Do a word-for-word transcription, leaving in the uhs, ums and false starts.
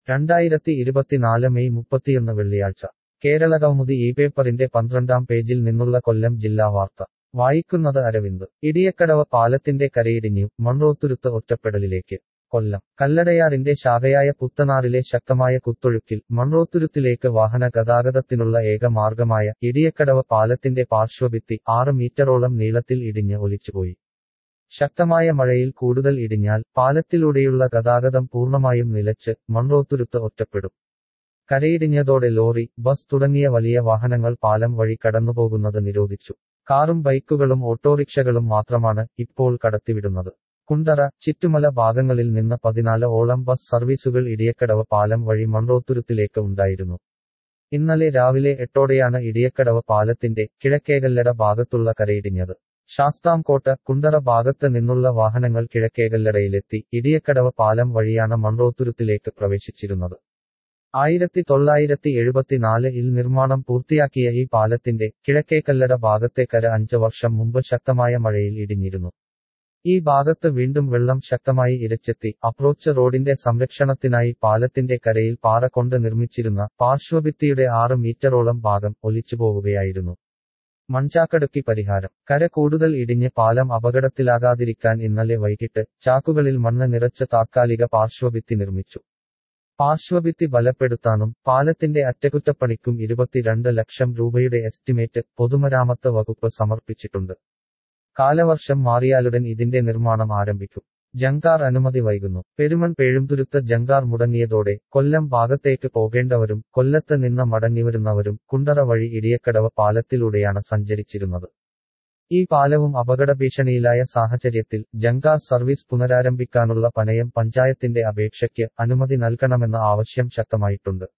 രണ്ടായിരത്തി ഇരുപത്തിനാല് മെയ് മുപ്പത്തിയൊന്ന് വെള്ളിയാഴ്ച കേരള കൗമുദി ഈ പേപ്പറിന്റെ പന്ത്രണ്ടാം പേജിൽ നിന്നുള്ള കൊല്ലം ജില്ലാ വാർത്ത വായിക്കുന്നത് അരവിന്ദ്. ഇടിയക്കടവ് പാലത്തിന്റെ കരയിടിഞ്ഞു, മൺറോത്തുരുത്ത് ഒറ്റപ്പെടലിലേക്ക്. കൊല്ലം. കല്ലടയാറിന്റെ ശാഖയായ പുത്തനാറിലെ ശക്തമായ കുത്തൊഴുക്കിൽ മൺറോത്തുരുത്തിലേക്ക് വാഹന ഗതാഗതത്തിനുള്ള ഏക മാർഗമായ ഇടിയക്കടവ് പാലത്തിന്റെ പാർശ്വഭിത്തി ആറ് മീറ്ററോളം നീളത്തിൽ ഇടിഞ്ഞ് ഒലിച്ചുപോയി. ശക്തമായ മഴയിൽ കൂടുതൽ ഇടിഞ്ഞാൽ പാലത്തിലൂടെയുള്ള ഗതാഗതം പൂർണ്ണമായും നിലച്ച് മൺറോത്തുരുത്ത് ഒറ്റപ്പെടും. കരയിടിഞ്ഞതോടെ ലോറി, ബസ് തുടങ്ങിയ വലിയ വാഹനങ്ങൾ പാലം വഴി കടന്നുപോകുന്നത് നിരോധിച്ചു. കാറും ബൈക്കുകളും ഓട്ടോറിക്ഷകളും മാത്രമാണ് ഇപ്പോൾ കടത്തിവിടുന്നത്. കുണ്ടറ, ചിറ്റുമല ഭാഗങ്ങളിൽ നിന്ന് പതിനാല് ഓളം ബസ് സർവീസുകൾ ഇടിയക്കടവ് പാലം വഴി മൺറോത്തുരുത്തിലേക്ക് ഉണ്ടായിരുന്നു. ഇന്നലെ രാവിലെ എട്ടോടെയാണ് ഇടിയക്കടവ് പാലത്തിന്റെ കിഴക്കേകല്ലട ഭാഗത്തുള്ള കരയിടിഞ്ഞത്. ശാസ്താംകോട്ട, കുണ്ടറ ഭാഗത്ത് നിന്നുള്ള വാഹനങ്ങൾ കിഴക്കേകല്ലടയിലെത്തി ഇടിയക്കടവ് പാലം വഴിയാണ് മൺറോത്തുരുത്തിലേക്ക് പ്രവേശിച്ചിരുന്നത്. ആയിരത്തി തൊള്ളായിരത്തി എഴുപത്തിനാല് ഇൽ നിർമ്മാണം പൂർത്തിയാക്കിയ ഈ പാലത്തിന്റെ കിഴക്കേക്കല്ലട ഭാഗത്തെ കര അഞ്ച് വർഷം മുമ്പ് ശക്തമായ മഴയിൽ ഇടിഞ്ഞിരുന്നു. ഈ ഭാഗത്ത് വീണ്ടും വെള്ളം ശക്തമായി ഇരച്ചെത്തി അപ്രോച്ച് റോഡിന്റെ സംരക്ഷണത്തിനായി പാലത്തിന്റെ കരയിൽ പാറ കൊണ്ട് നിർമ്മിച്ചിരുന്ന പാർശ്വഭിത്തിയുടെ ആറ് മീറ്ററോളം ഭാഗം ഒലിച്ചുപോവുകയായിരുന്നു. മൺചാക്കടുക്കി പരിഹാരം. കര കൂടുതൽ ഇടിഞ്ഞ് പാലം അപകടത്തിലാകാതിരിക്കാൻ ഇന്നലെ വൈകിട്ട് ചാക്കുകളിൽ മണ്ണ് നിറച്ച് താത്കാലിക പാർശ്വഭിത്തി നിർമ്മിച്ചു. പാർശ്വഭിത്തി ബലപ്പെടുത്താനും പാലത്തിന്റെ അറ്റകുറ്റപ്പണിക്കും ഇരുപത്തിരണ്ട് ലക്ഷം രൂപയുടെ എസ്റ്റിമേറ്റ് പൊതുമരാമത്ത് വകുപ്പ് സമർപ്പിച്ചിട്ടുണ്ട്. കാലവർഷം മാറിയാലുടൻ ഇതിന്റെ നിർമ്മാണം ആരംഭിക്കും. ജങ്കാർ അനുമതി വൈകുന്നു. പെരുമൺ പേഴുംതുരുത്ത് ജങ്കാർ മുടങ്ങിയതോടെ കൊല്ലം ഭാഗത്തേക്ക് പോകേണ്ടവരും കൊല്ലത്ത് നിന്ന് മടങ്ങിവരുന്നവരും കുണ്ടറ വഴി ഇടിയക്കടവ് പാലത്തിലൂടെയാണ് സഞ്ചരിച്ചിരുന്നത്. ഈ പാലവും അപകടഭീഷണിയിലായ സാഹചര്യത്തിൽ ജങ്കാർ സർവീസ് പുനരാരംഭിക്കാനുള്ള പനയം പഞ്ചായത്തിന്റെ അപേക്ഷയ്ക്ക് അനുമതി നൽകണമെന്ന ആവശ്യം ശക്തമായിട്ടുണ്ട്.